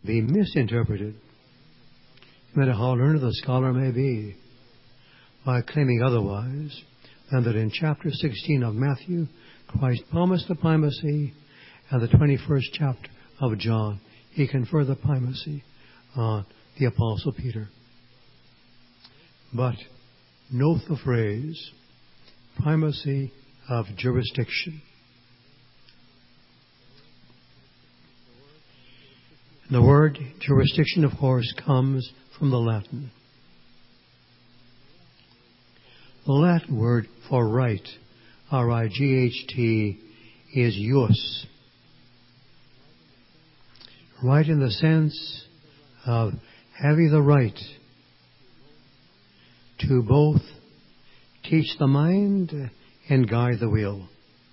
be misinterpreted, no matter how learned the scholar may be, by claiming otherwise than that in chapter 16 of Matthew, Christ promised the primacy, and the 21st chapter of John, he conferred the primacy on the Apostle Peter. But note the phrase, primacy of jurisdiction. The word jurisdiction, of course, comes from the Latin. The Latin word for right, R-I-G-H-T, is jus. Right in the sense of having the right to both teach the mind and guide the will.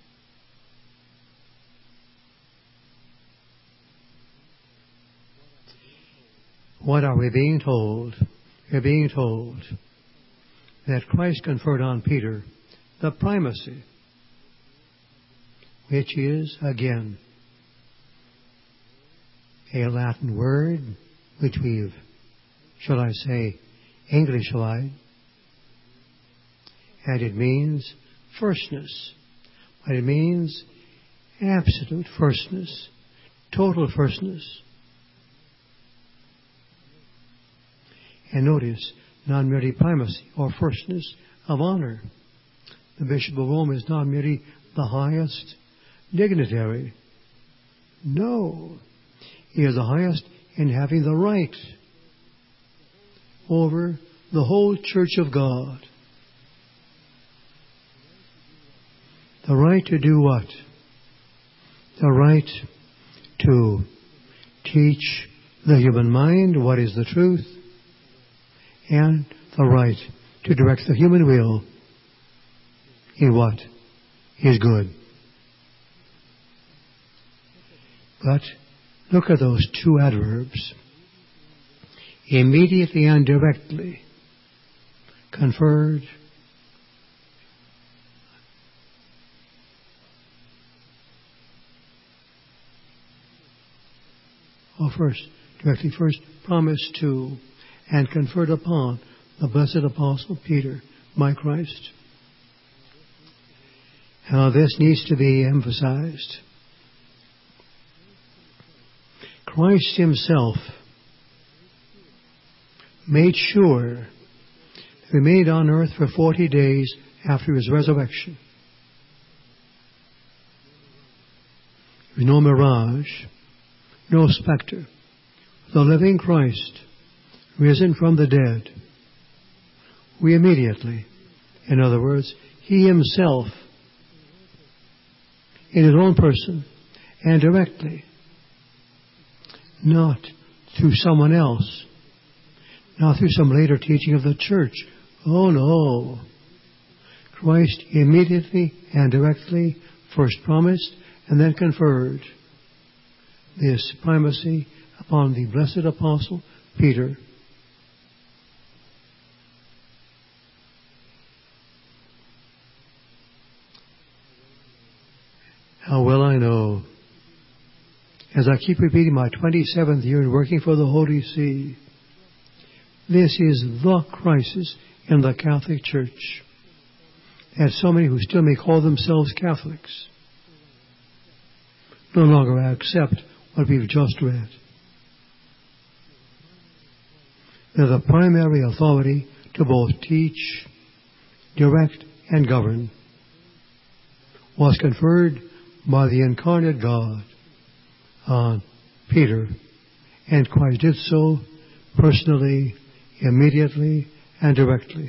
What are we being told? We're being told that Christ conferred on Peter the primacy, which is, again, a Latin word which we've, shall I say, Englishized, and it means firstness. But it means absolute firstness, total firstness. And notice, not merely primacy or firstness of honor. The Bishop of Rome is not merely the highest dignitary. No, he is the highest in having the right over the whole Church of God. The right to do what? The right to teach the human mind what is the truth, and the right to direct the human will in what is good. But look at those two adverbs. Immediately and directly conferred. Directly first, promised to and conferred upon the blessed Apostle Peter by Christ. Now this needs to be emphasized. Christ himself made sure that he remained on earth for 40 days after his resurrection. There was no mirage, no specter. The living Christ, risen from the dead. We immediately, in other words, he himself, in his own person, and directly, not through someone else, not through some later teaching of the church. Oh no. Christ immediately and directly first promised and then conferred this primacy upon the blessed Apostle Peter. How well I know, as I keep repeating my 27th year in working for the Holy See, this is the crisis in the Catholic Church. And so many who still may call themselves Catholics no longer accept what we've just read. They're the primary authority to both teach, direct, and govern was conferred by the incarnate God on Peter, and Christ did so personally, immediately, and directly.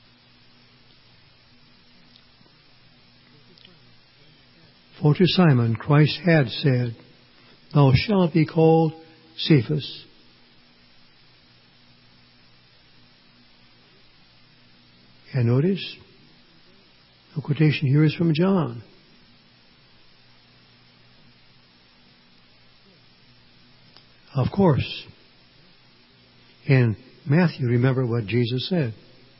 For to Simon Christ had said, "Thou shalt be called Cephas." And notice, the quotation here is from John. Of course, in Matthew, remember what Jesus said.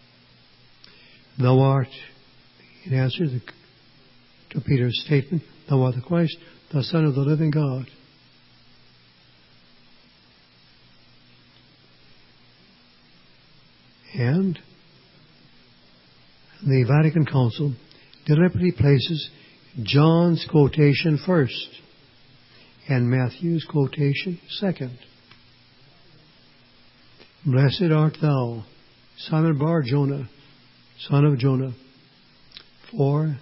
Thou art, in answer to Peter's statement, thou art the Christ, the Son of the living God. And the Vatican Council deliberately places John's quotation first and Matthew's quotation second. Blessed art thou, Simon Bar Jonah, son of Jonah, for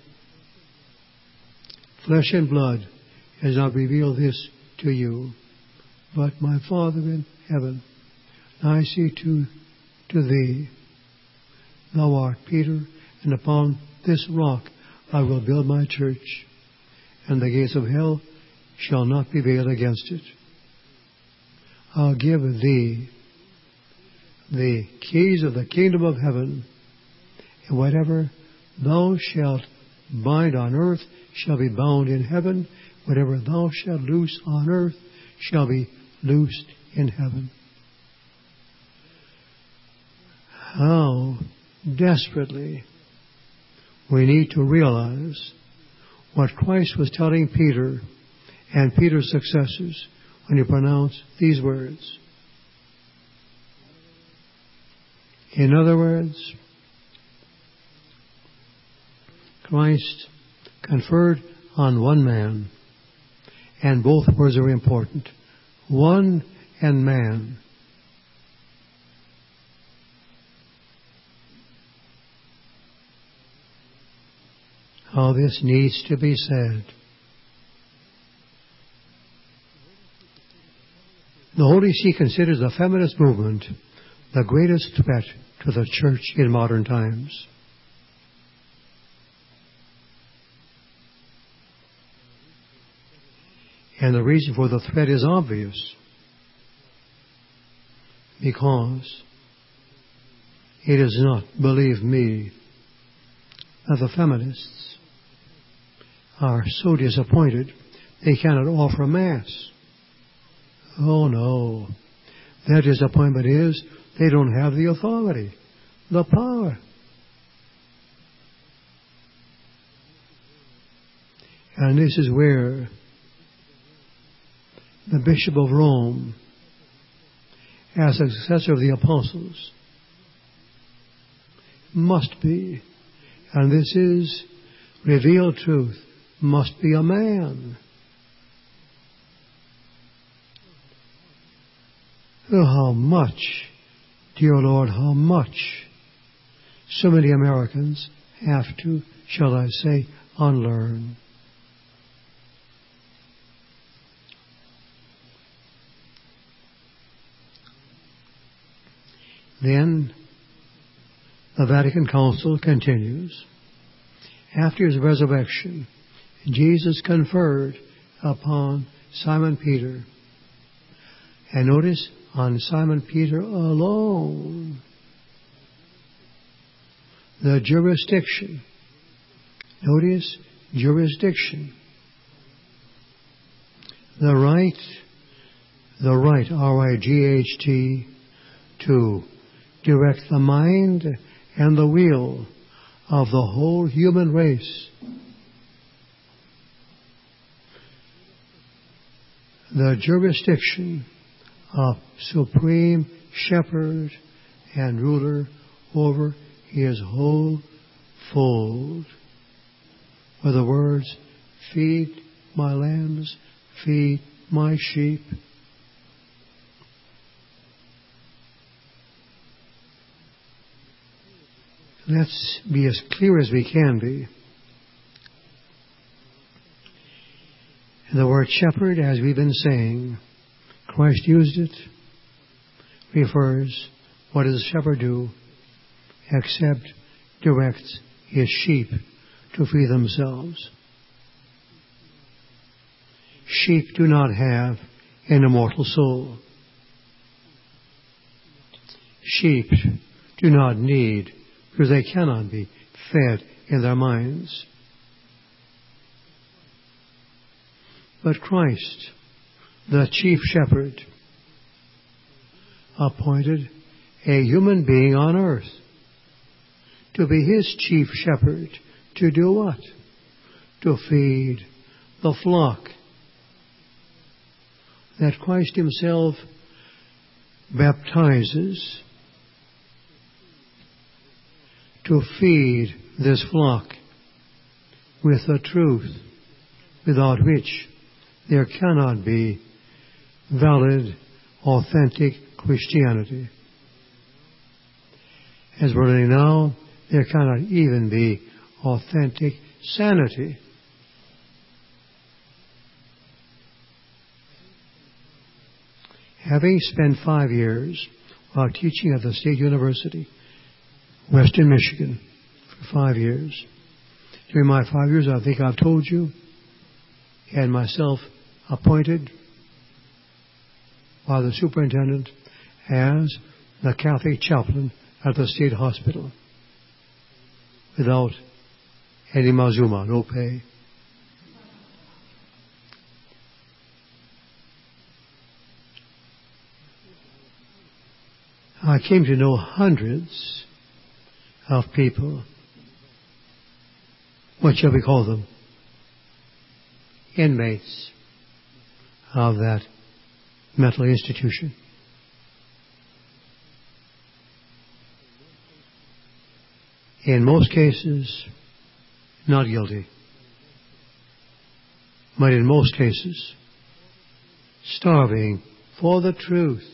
flesh and blood has not revealed this to you, but my Father in heaven. I say to thee, thou art Peter, and upon this rock I will build my church, and the gates of hell shall not prevail against it. I'll give thee the keys of the kingdom of heaven, and whatever thou shalt bind on earth shall be bound in heaven, whatever thou shalt loose on earth shall be loosed in heaven. How desperately we need to realize what Christ was telling Peter and Peter's successors when he pronounced these words. In other words, Christ conferred on one man, and both words are important. One and man. How this needs to be said. The Holy See considers the feminist movement the greatest threat to the church in modern times. And the reason for the threat is obvious. Because it is not, believe me, that the feminists are so disappointed they cannot offer Mass. Oh no. Their disappointment is they don't have the authority, the power. And this is where the Bishop of Rome, as a successor of the apostles, must be, and this is revealed truth, must be a man. Oh, how much, dear Lord, how much so many Americans have to, shall I say, unlearn. Then the Vatican Council continues. After his resurrection, Jesus conferred upon Simon Peter. And notice, on Simon Peter alone, the jurisdiction. Notice, jurisdiction. The right, R-I-G-H-T, to direct the mind and the will of the whole human race. The jurisdiction of supreme shepherd and ruler over his whole fold. With the words, feed my lambs, feed my sheep. Let's be as clear as we can be. The word shepherd, as we've been saying, Christ used it, refers, what does a shepherd do? Except directs his sheep to free themselves. Sheep do not have an immortal soul. Sheep do not need, because they cannot be fed in their minds. But Christ, the chief shepherd, appointed a human being on earth to be his chief shepherd. To do what? To feed the flock that Christ himself baptizes to feed this flock with the truth, without which there cannot be valid, authentic Christianity. As we're learning now, there cannot even be authentic sanity. Having spent 5 years while teaching at the State University, Western Michigan, for 5 years, during my 5 years, I think I've told you, had myself appointed by the superintendent as the Catholic chaplain at the state hospital, without any mazuma, no pay. I came to know hundreds of people. What shall we call them? Inmates of that mental institution. In most cases, not guilty. But in most cases, starving for the truth.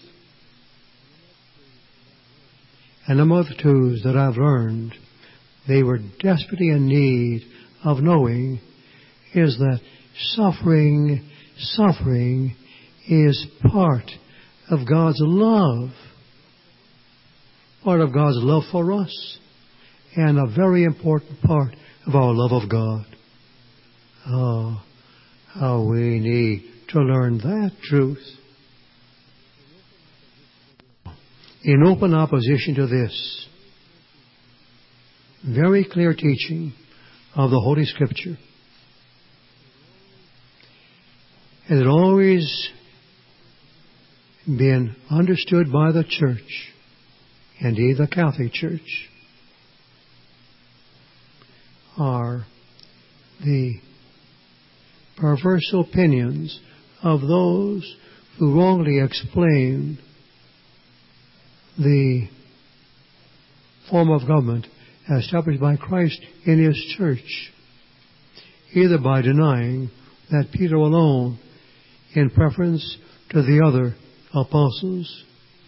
And among the truths that I've learned, they were desperately in need of knowing, is that suffering is part of God's love. Part of God's love for us. And a very important part of our love of God. Oh, how we need to learn that truth. In open opposition to this very clear teaching of the Holy Scripture, it had always been understood by the Church, indeed the Catholic Church, are the perverse opinions of those who wrongly explain the form of government established by Christ in His church, either by denying that Peter alone, in preference to the other apostles,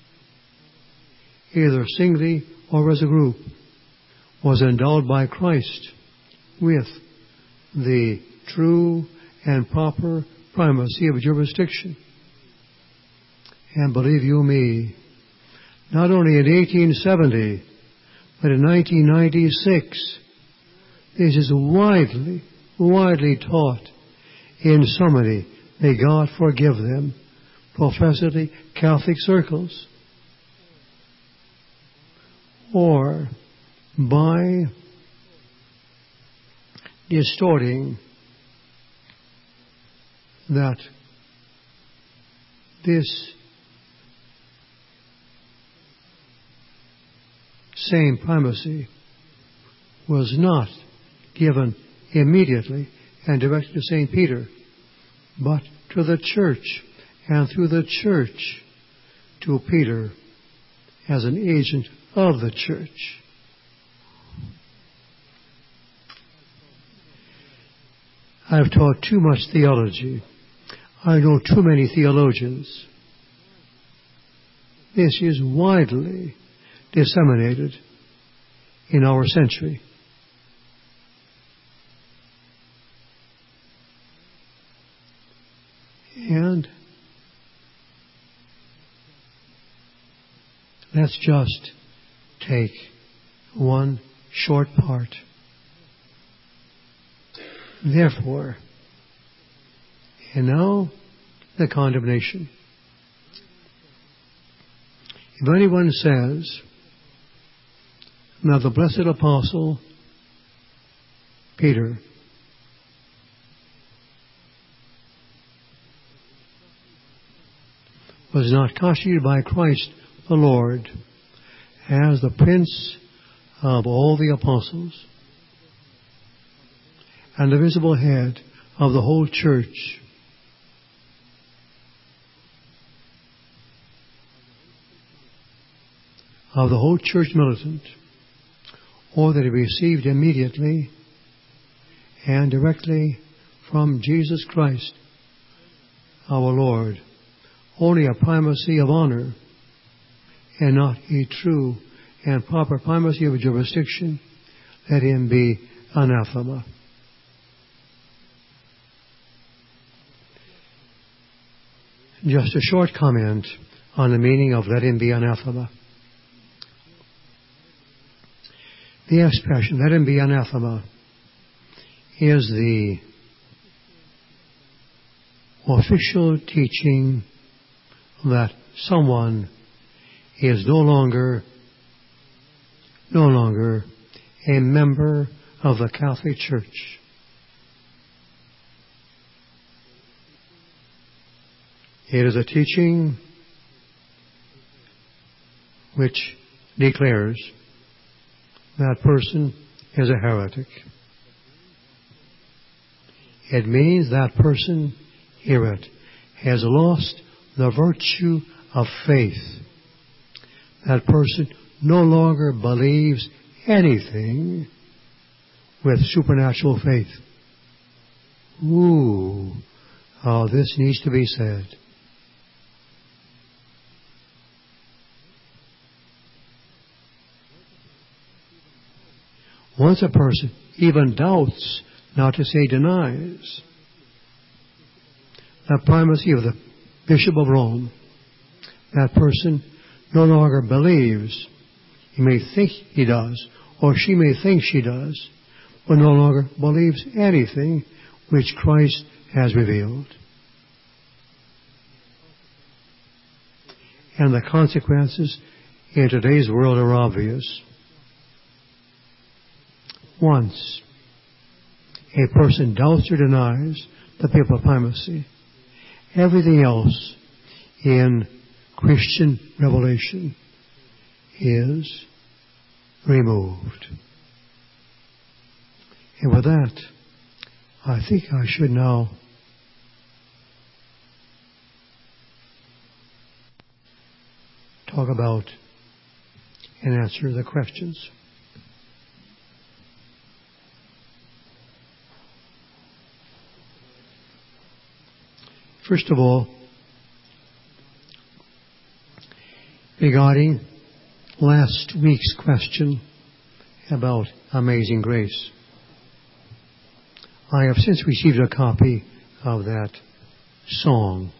either singly or as a group, was endowed by Christ with the true and proper primacy of jurisdiction. And believe you me, not only in 1870, but in 1996, this is widely taught in so many, may God forgive them, professedly Catholic circles. Or by distorting that this same primacy was not given immediately and directed to St. Peter, but to the church, and through the church to Peter as an agent of the church. I've taught too much theology. I know too many theologians. This is widely disseminated in our century. And let's just take one short part. Therefore, and now the condemnation. If anyone says that the blessed apostle Peter was not constituted by Christ the Lord as the prince of all the apostles and the visible head of the whole church, of the whole church militant, or that he received immediately and directly from Jesus Christ, our Lord, only a primacy of honor and not a true and proper primacy of jurisdiction, let him be anathema. Just a short comment on the meaning of let him be anathema. The expression let him be anathema is the official teaching that someone is no longer a member of the Catholic Church. It is a teaching which declares that person is a heretic. It means that person, hear it, has lost the virtue of faith. That person no longer believes anything with supernatural faith. Ooh, how this needs to be said. Once a person even doubts, not to say denies, the primacy of the Bishop of Rome, that person no longer believes. He may think he does, or she may think she does, but no longer believes anything which Christ has revealed. And the consequences in today's world are obvious. Once a person doubts or denies the papal primacy, everything else in Christian revelation is removed. And with that, I think I should now talk about and answer the questions. First of all, regarding last week's question about Amazing Grace, I have since received a copy of that song.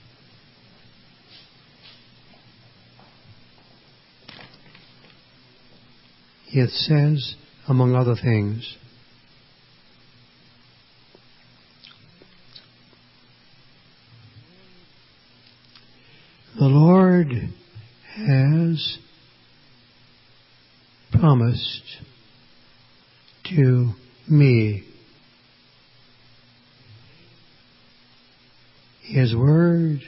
It says, among other things, the Lord has promised to me His Word.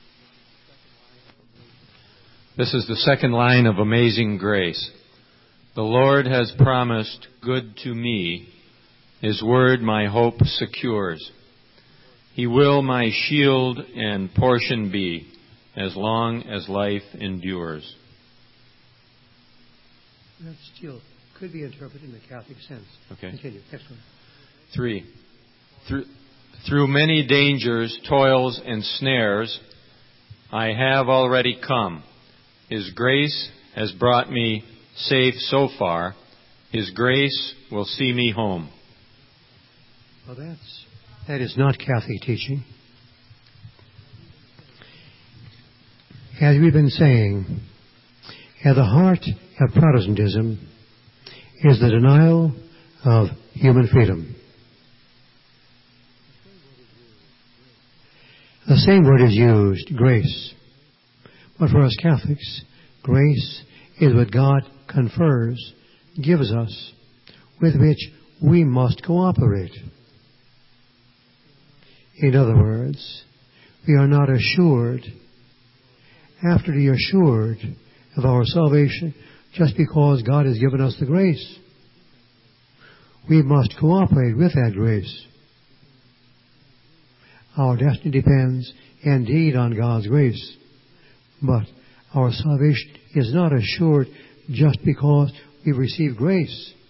This is the second line of Amazing Grace. The Lord has promised good to me. His Word my hope secures. He will my shield and portion be, as long as life endures. That still could be interpreted in the Catholic sense. Okay. Continue. Next one. 3. Through many dangers, toils, and snares, I have already come. His grace has brought me safe so far. His grace will see me home. Well, that is not Catholic teaching. As we've been saying, at the heart of Protestantism is the denial of human freedom. The same word is used, grace. But for us Catholics, grace is what God confers, gives us, with which we must cooperate. In other words, we are not assured, after the assured of our salvation, just because God has given us the grace. We must cooperate with that grace. Our destiny depends indeed on God's grace, but our salvation is not assured just because we receive grace.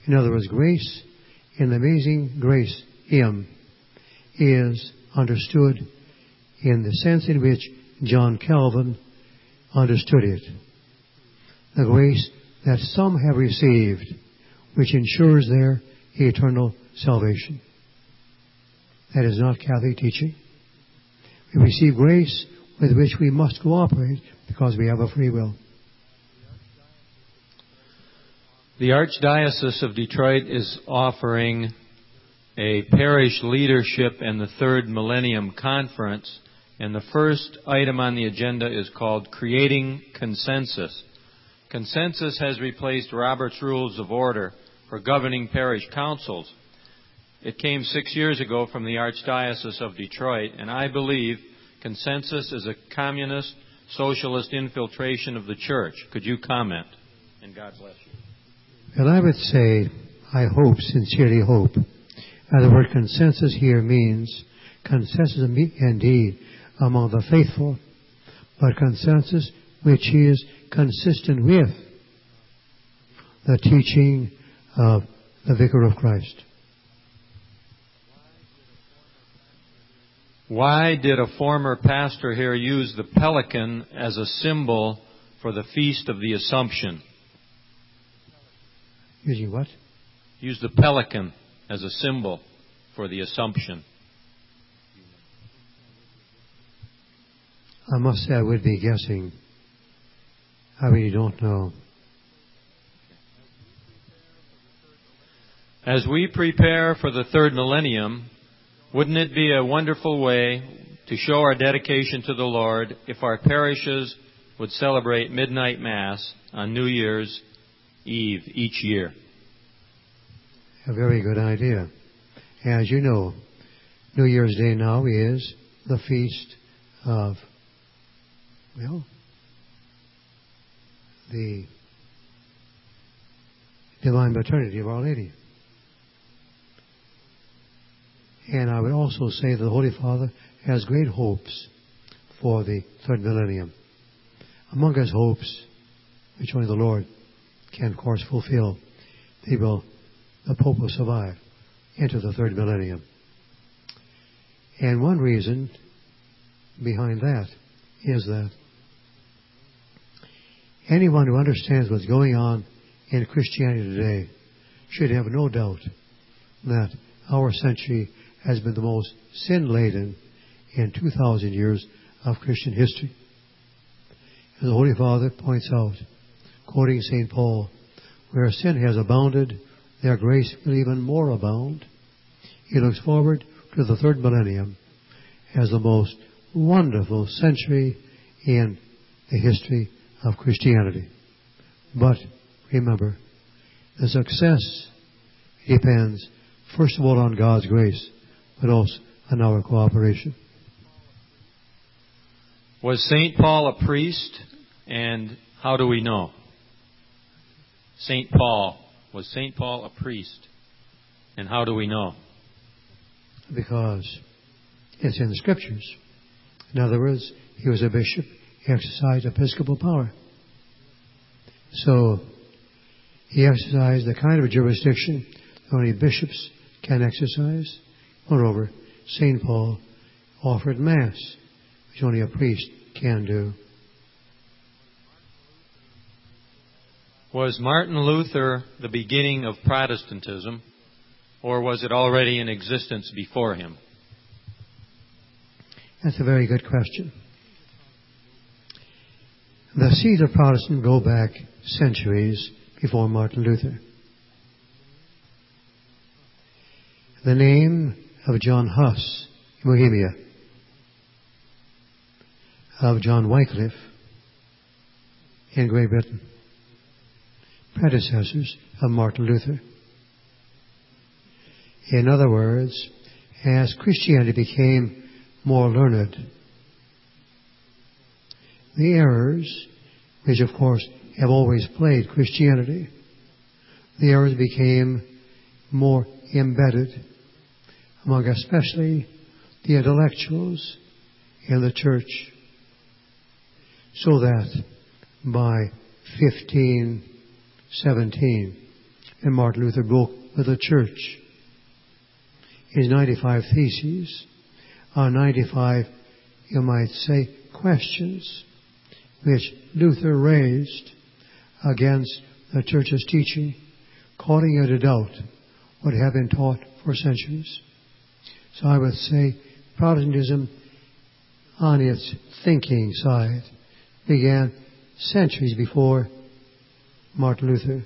In other words, grace in the Amazing Grace hymn is understood in the sense in which John Calvin understood it. The grace that some have received, which ensures their eternal salvation. That is not Catholic teaching. We receive grace with which we must cooperate because we have a free will. The Archdiocese of Detroit is offering a parish leadership and the Third Millennium Conference, and the first item on the agenda is called Creating Consensus. Consensus has replaced Robert's Rules of Order for governing parish councils. It came 6 years ago from the Archdiocese of Detroit, and I believe consensus is a communist, socialist infiltration of the church. Could you comment? And God bless you. Well, I would say, I hope, sincerely hope, that the word consensus here means consensus indeed among the faithful, but consensus which is consistent with the teaching of the Vicar of Christ. Why did a former pastor here use the pelican as a symbol for the Feast of the Assumption? Using what? Use the pelican as a symbol for the Assumption. I must say I would be guessing. I really don't know. As we prepare for the third millennium, wouldn't it be a wonderful way to show our dedication to the Lord if our parishes would celebrate Midnight Mass on New Year's Eve each year? A very good idea. As you know, New Year's Day now is the feast of, the Divine Maternity of Our Lady. And I would also say that the Holy Father has great hopes for the third millennium. Among his hopes, which only the Lord can, of course, fulfill, the Pope will survive into the third millennium. And one reason behind that is that anyone who understands what's going on in Christianity today should have no doubt that our century has been the most sin-laden in 2,000 years of Christian history. And the Holy Father points out, quoting St. Paul, where sin has abounded, their grace will even more abound. He looks forward to the third millennium as the most wonderful century in the history of Christianity. But remember, the success depends first of all on God's grace, but also on our cooperation. Was St. Paul a priest, and how do we know? Was St. Paul a priest, and how do we know? Because it's in the Scriptures. In other words, he was a bishop, he exercised episcopal power. So, he exercised the kind of jurisdiction that only bishops can exercise. Moreover, St. Paul offered Mass, which only a priest can do. Was Martin Luther the beginning of Protestantism, or was it already in existence before him? That's a very good question. The seeds of Protestantism go back centuries before Martin Luther. The name of John Huss in Bohemia, of John Wycliffe in Great Britain, predecessors of Martin Luther. In other words, as Christianity became more learned, the errors, which of course have always plagued Christianity, the errors became more embedded among especially the intellectuals in the church, so that by 1517, and Martin Luther broke with the church. His 95 Theses are 95, you might say, questions which Luther raised against the church's teaching, calling into doubt what had been taught for centuries. So I would say Protestantism, on its thinking side, began centuries before Martin Luther.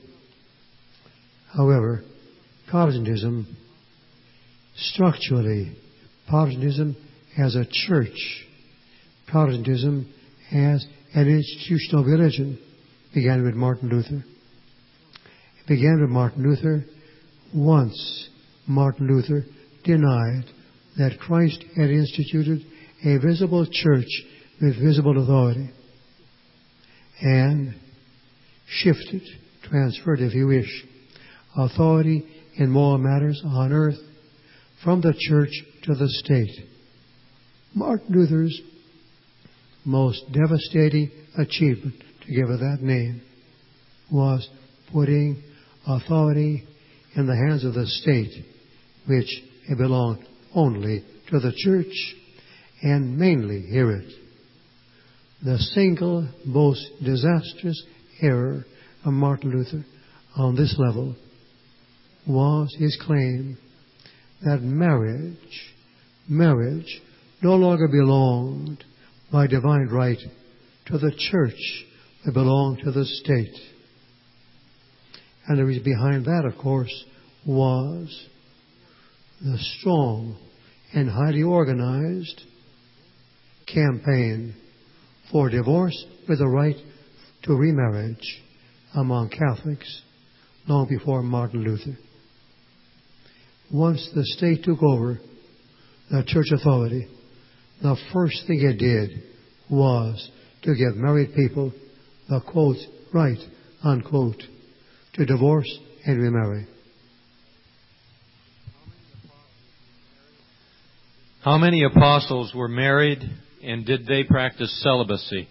However, Protestantism, structurally, Protestantism as a church, Protestantism as an institutional religion, began with Martin Luther. It began with Martin Luther once Martin Luther denied that Christ had instituted a visible church with visible authority and shifted, transferred, if you wish, authority in moral matters on earth from the church to the state. Martin Luther's most devastating achievement, to give it that name, was putting authority in the hands of the state, which it belonged only to the church, and mainly, hear it, the single most disastrous error of Martin Luther on this level was his claim that marriage no longer belonged by divine right to the church, but belonged to the state. And the reason behind that, of course, was the strong and highly organized campaign for divorce with the right to remarriage among Catholics long before Martin Luther. Once the state took over the church authority, the first thing it did was to give married people the, quote, right, unquote, to divorce and remarry. How many apostles were married, and did they practice celibacy?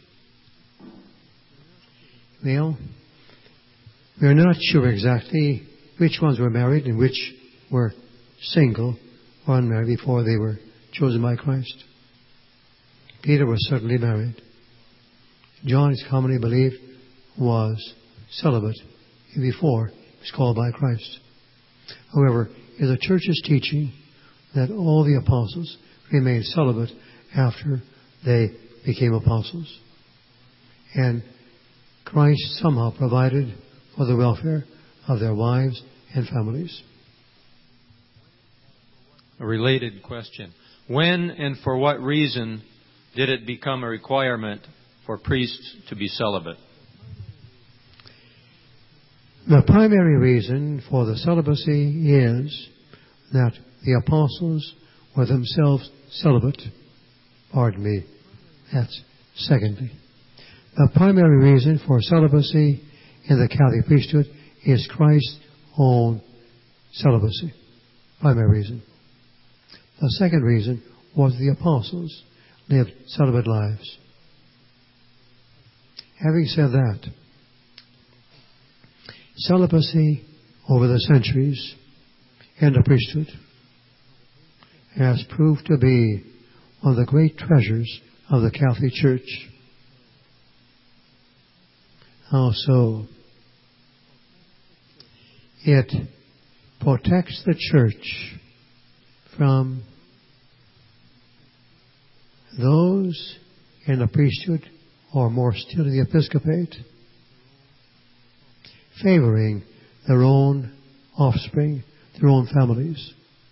Well, we're not sure exactly which ones were married and which were single or unmarried before they were chosen by Christ. Peter was certainly married. John, it's commonly believed, was celibate before he was called by Christ. However, the church's teaching that all the apostles remained celibate after they became apostles. And Christ somehow provided for the welfare of their wives and families. A related question. When and for what reason did it become a requirement for priests to be celibate? The primary reason for the celibacy is that the apostles were themselves celibate. Pardon me. That's secondly. The primary reason for celibacy in the Catholic priesthood is Christ's own celibacy. Primary reason. The second reason was the apostles lived celibate lives. Having said that, celibacy over the centuries in the priesthood has proved to be one of the great treasures of the Catholic Church. How so? It protects the Church from those in the priesthood, or more still in the episcopate, favoring their own offspring, their own families.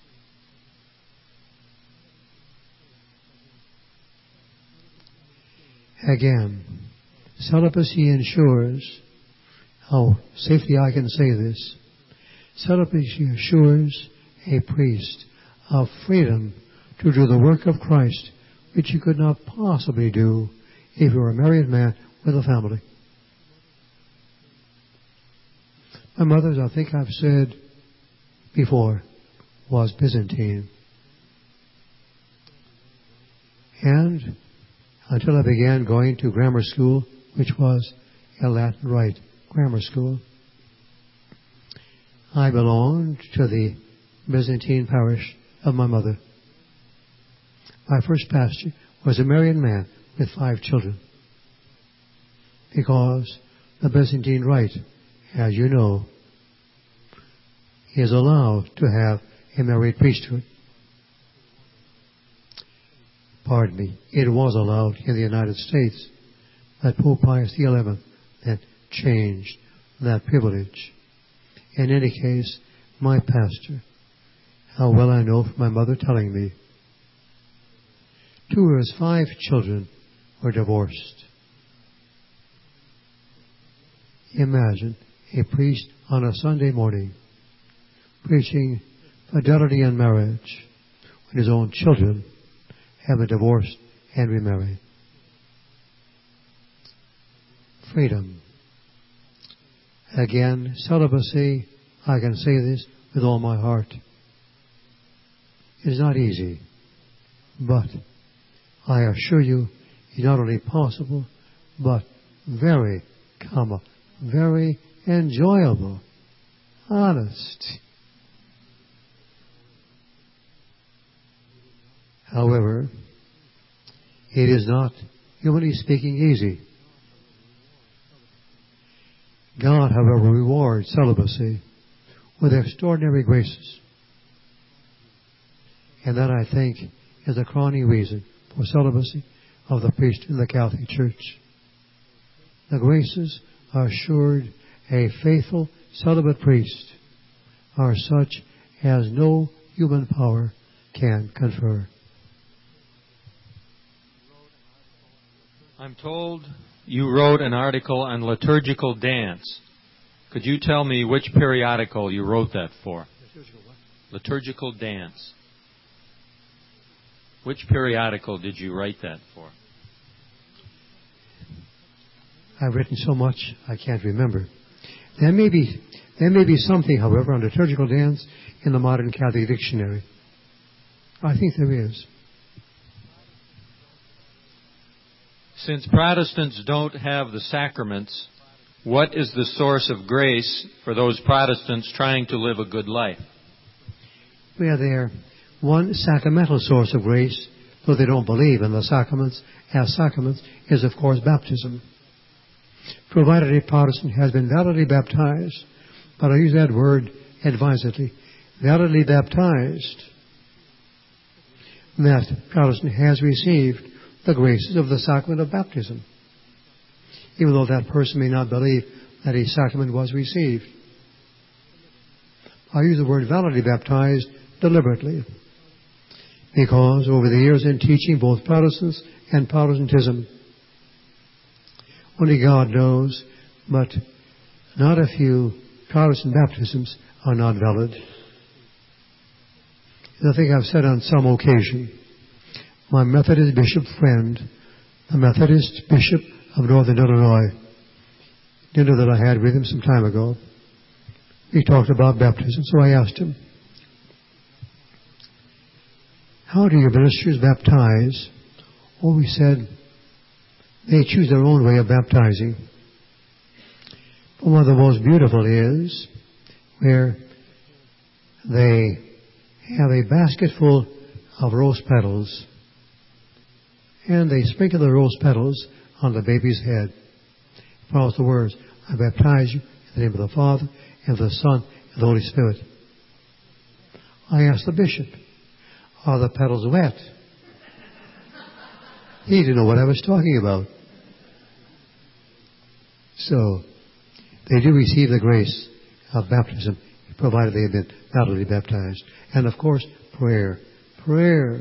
Again, celibacy ensures, how safely I can say this, celibacy assures a priest of freedom to do the work of Christ, which he could not possibly do if he were a married man with a family. My mother, as I think I've said before, was Byzantine. And until I began going to grammar school, which was a Latin Rite grammar school, I belonged to the Byzantine parish of my mother. My first pastor was a married man with 5 children, because the Byzantine rite, as you know, is allowed to have a married priesthood. Pardon me, it was allowed in the United States, but Pope Pius XI then changed that privilege. In any case, my pastor, how well I know from my mother telling me, 2 of his 5 children were divorced. Imagine a priest on a Sunday morning preaching fidelity in marriage when his own children have been divorced and remarried. Freedom. Again, celibacy, I can say this with all my heart. It is not easy, but I assure you, it's not only possible, but very enjoyable. Honest. However, it is not, humanly speaking, easy. God, however, rewards celibacy with extraordinary graces. And that, I think, is the crowning reason for celibacy of the priest in the Catholic Church. The graces assured a faithful celibate priest are such as no human power can confer. I'm told you wrote an article on liturgical dance. Could you tell me which periodical you wrote that for? Liturgical what? Liturgical dance. Which periodical did you write that for? I've written so much I can't remember. There may be something, however, on liturgical dance in the Modern Catholic Dictionary. I think there is. Since Protestants don't have the sacraments, what is the source of grace for those Protestants trying to live a good life? Well, there, one sacramental source of grace, though they don't believe in the sacraments as sacraments, is of course baptism. Provided a Protestant has been validly baptized, but I use that word advisedly, validly baptized, that Protestant has received the graces of the sacrament of baptism, even though that person may not believe that a sacrament was received. I use the word validly baptized deliberately, because over the years in teaching both Protestants and Protestantism, only God knows, but not a few Protestant baptisms are not valid. And I think I've said on some occasion, my Methodist bishop friend, the Methodist bishop of Northern Illinois, dinner that I had with him some time ago, he talked about baptism. So I asked him, how do your ministers baptize? Oh, he said, they choose their own way of baptizing. But one of the most beautiful is where they have a basket full of rose petals, and they sprinkle the rose petals on the baby's head. It follows the words, I baptize you in the name of the Father, and the Son, and the Holy Spirit. I asked the bishop, are the petals wet? He didn't know what I was talking about. So, they do receive the grace of baptism, provided they have been validly baptized. And of course, prayer. Prayer.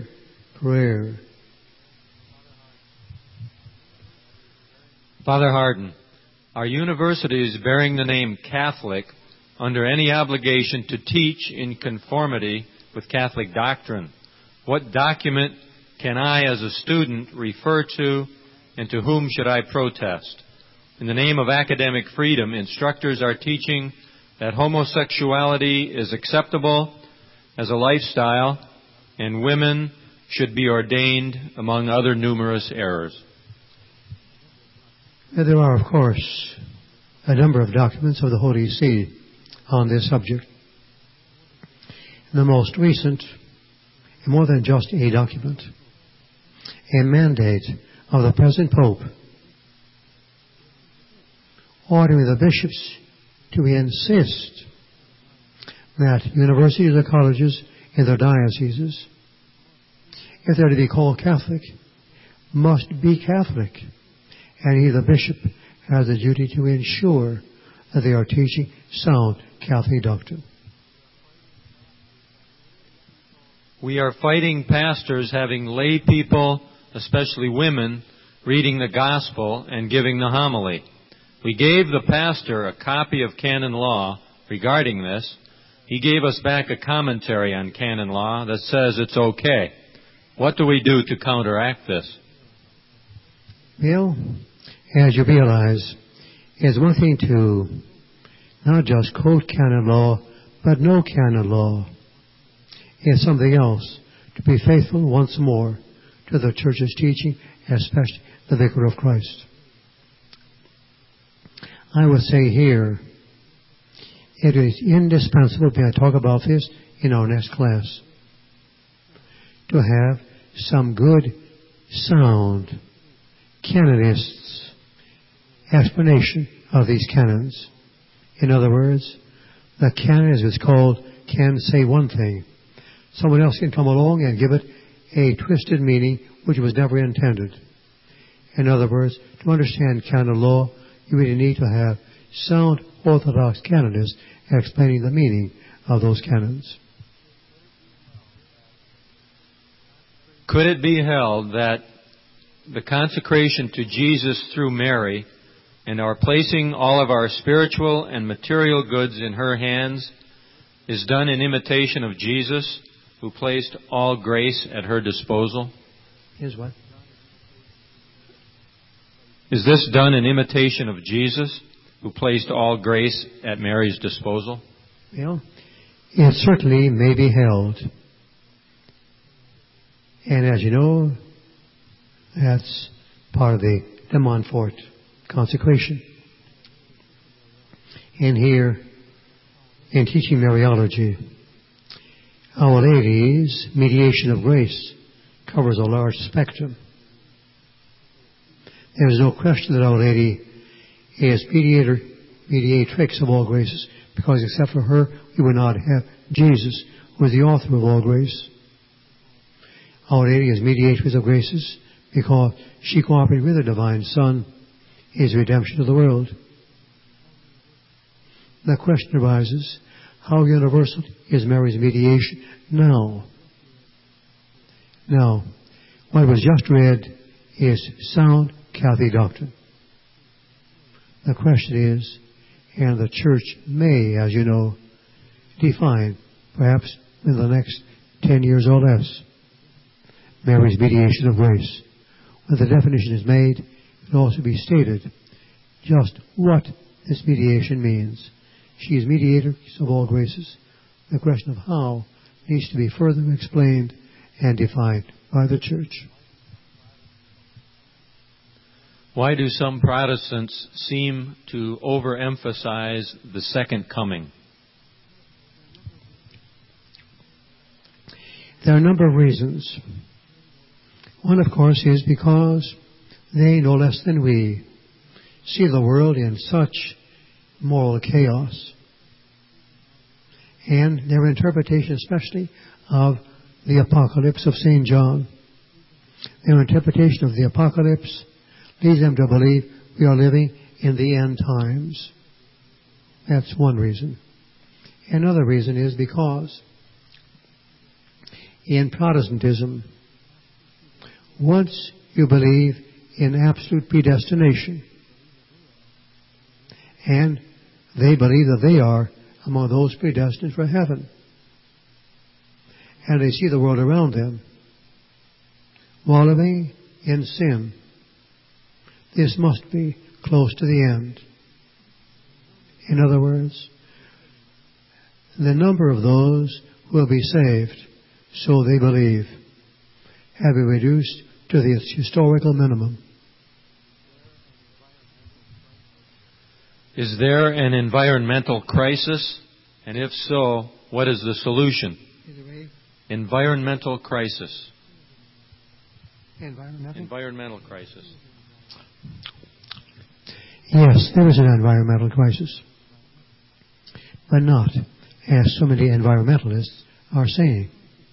Father Hardin, are universities bearing the name Catholic under any obligation to teach in conformity with Catholic doctrine? What document can I, as a student, refer to, and to whom should I protest? In the name of academic freedom, instructors are teaching that homosexuality is acceptable as a lifestyle, and women should be ordained, among other numerous errors. There are, of course, a number of documents of the Holy See on this subject. the most recent, and more than just a document, a mandate of the present Pope ordering the bishops to insist that universities or colleges in their dioceses, if they're to be called Catholic, must be Catholic, and he, the bishop, has a duty to ensure that they are teaching sound Catholic doctrine. We are fighting pastors having lay people, especially women, reading the gospel and giving the homily. We gave the pastor a copy of canon law regarding this. He gave us back a commentary on canon law that says it's okay. What do we do to counteract this? Well, as you realize, it's one thing to not just quote canon law, but know canon law. It's something else to be faithful once more to the Church's teaching, especially the Vicar of Christ. I would say here, it is indispensable, when I talk about this in our next class, to have some good, sound canonists' explanation of these canons. In other words, the canon, as it's called, can say one thing. Someone else can come along and give it a twisted meaning which was never intended. In other words, to understand canon law, you really need to have sound Orthodox canonists explaining the meaning of those canons. Could it be held that the consecration to Jesus through Mary and our placing all of our spiritual and material goods in her hands is done in imitation of Jesus, who placed all grace at her disposal? Is what? Is this done in imitation of Jesus, who placed all grace at Mary's disposal? Well, it certainly may be held. And as you know, that's part of the De Montfort consecration. And here, in teaching Mariology, Our Lady's mediation of grace covers a large spectrum. There is no question that Our Lady is mediatrix of all graces, because except for her, we would not have Jesus, who is the author of all grace. Our Lady is mediatrix of graces because she cooperated with the Divine Son in His redemption of the world. The question arises, how universal is Mary's mediation now? Now, what was just read is sound Catholic doctrine. The question is, and the Church may, as you know, define, perhaps in the next 10 years or less, Mary's mediation of grace. When the definition is made, it will also be stated just what this mediation means. She is mediator of all graces. The question of how needs to be further explained and defined by the Church. Why do some Protestants seem to overemphasize the second coming? There are a number of reasons. One, of course, is because they, no less than we, see the world in such moral chaos. And their interpretation, especially of the Apocalypse of St. John, their interpretation of the Apocalypse leads them to believe we are living in the end times. That's one reason. Another reason is because in Protestantism, once you believe in absolute predestination, and they believe that they are among those predestined for heaven, and they see the world around them wallowing in sin, this must be close to the end. In other words, the number of those who will be saved, so they believe, have been reduced to the historical minimum. Is there an environmental crisis? And if so, what is the solution? Environmental crisis. Environmental crisis. Yes, there is an environmental crisis, but not as so many environmentalists are saying.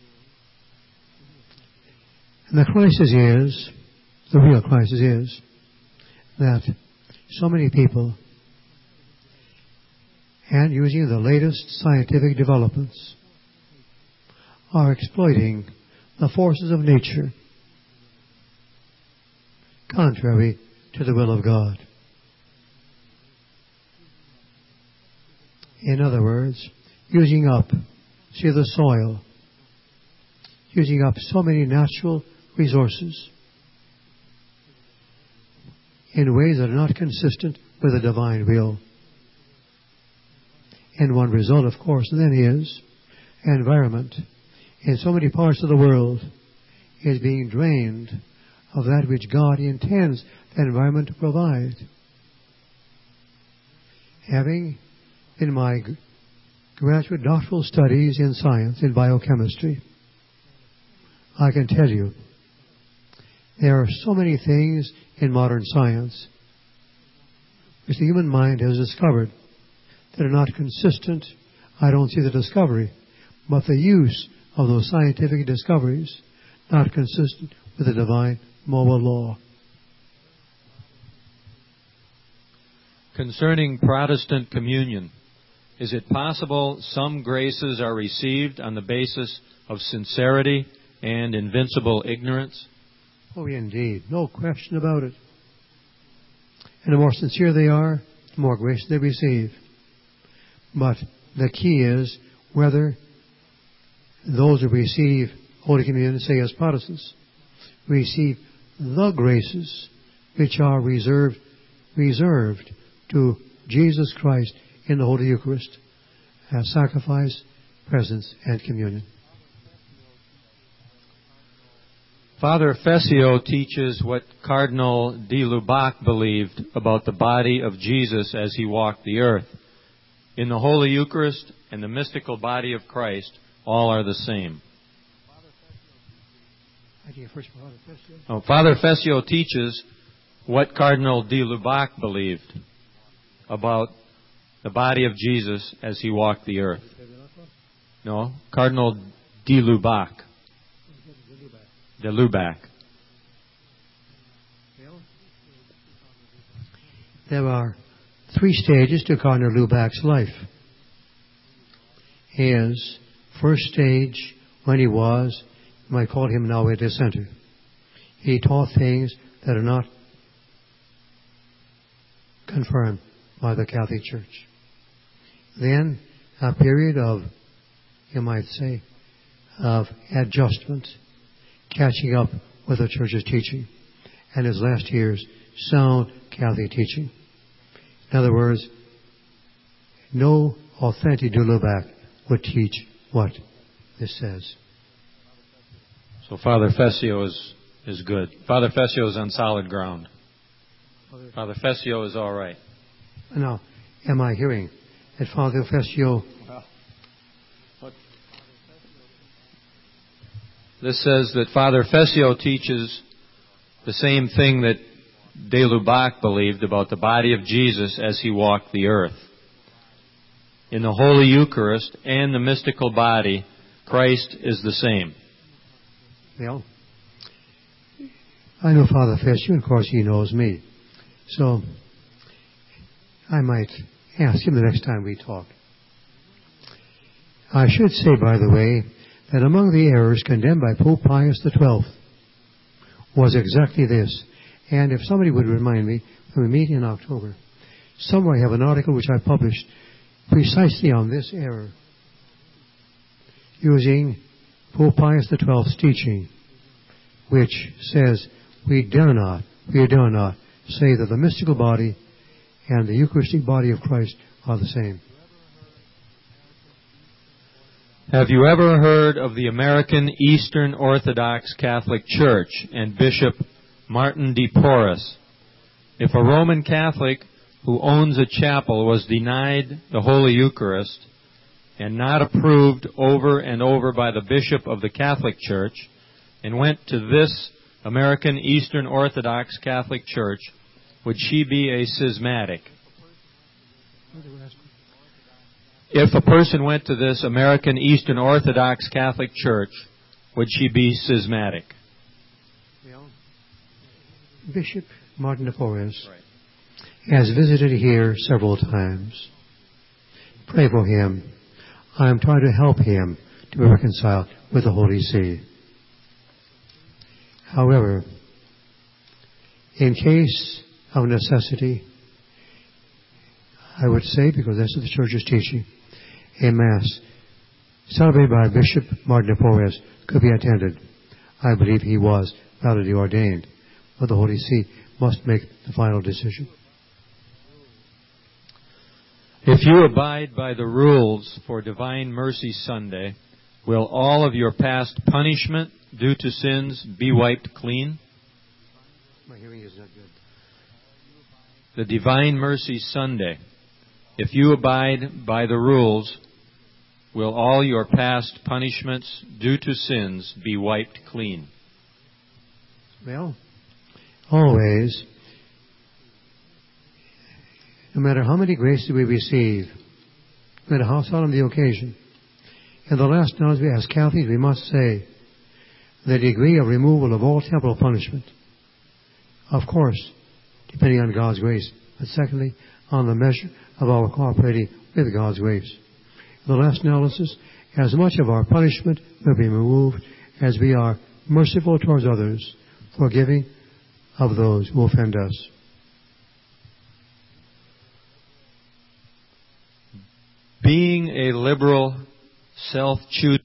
And the real crisis is that so many people, and using the latest scientific developments, are exploiting the forces of nature contrary to the will of God. In other words, using up, the soil, using up so many natural resources in ways that are not consistent with the divine will. And one result, of course, then is environment in so many parts of the world is being drained of that which God intends the environment to provide. Having in my graduate doctoral studies in science, in biochemistry, I can tell you there are so many things in modern science which the human mind has discovered that are not consistent. I don't see the discovery, but the use of those scientific discoveries not consistent with the divine moral law. Concerning Protestant communion, is it possible some graces are received on the basis of sincerity and invincible ignorance? Oh, indeed. No question about it. And the more sincere they are, the more grace they receive. But the key is whether those who receive Holy Communion, say as Protestants, receive the graces which are reserved to Jesus Christ in the Holy Eucharist as sacrifice, presence, and communion. Father Fessio teaches what Cardinal de Lubac believed about the body of Jesus as he walked the earth. In the Holy Eucharist and the mystical body of Christ, all are the same. Father Fessio teaches what Cardinal de Lubac believed about the body of Jesus as he walked the earth. No, Cardinal de Lubac. De Lubac. There are 3 stages to Cardinal Lubac's life. His first stage, when he was, you might call him now a dissenter. He taught things that are not confirmed by the Catholic Church. Then a period of, you might say, of adjustment, catching up with the Church's teaching, and his last years, sound Catholic teaching. In other words, no authentic de Lubac would teach what this says. So Father Fessio is good. Father Fessio is on solid ground. Father Fessio is all right. Now, am I hearing that Father Fessio... This says that Father Fessio teaches the same thing that de Lubac believed about the body of Jesus as he walked the earth. In the Holy Eucharist and the mystical body, Christ is the same. Well, I know Father Fessio, and of course he knows me. So I might ask him the next time we talk. I should say, by the way, that among the errors condemned by Pope Pius XII was exactly this. And if somebody would remind me, when we meet in October, somewhere I have an article which I published precisely on this error, using Pope Pius XII's teaching, which says we dare not say that the mystical body and the Eucharistic body of Christ are the same. Have you ever heard of the American Eastern Orthodox Catholic Church and Bishop Martin de Porres? If a Roman Catholic who owns a chapel was denied the Holy Eucharist and not approved over and over by the bishop of the Catholic Church, and went to this American Eastern Orthodox Catholic Church, would she be a schismatic? If a person went to this American Eastern Orthodox Catholic Church, would she be schismatic? Bishop Martin de Porres has visited here several times. Pray for him. I am trying to help him to be reconciled with the Holy See. However, in case of necessity, I would say, because that's what the Church is teaching, a Mass celebrated by Bishop Martin de Porres could be attended. I believe he was validly ordained, but the Holy See must make the final decision. If you abide by the rules for Divine Mercy Sunday, will all of your past punishment due to sins be wiped clean? My hearing is not good. The Divine Mercy Sunday, if you abide by the rules, will all your past punishments due to sins be wiped clean? Well, always. No matter how many graces we receive, no matter how solemn the occasion, in the last knowledge, as Catholics, we must say the degree of removal of all temporal punishment, of course, depending on God's grace, but secondly, on the measure of our cooperating with God's grace. In the last analysis, as much of our punishment will be removed as we are merciful towards others, forgiving of those who offend us. Being a liberal, self-choosing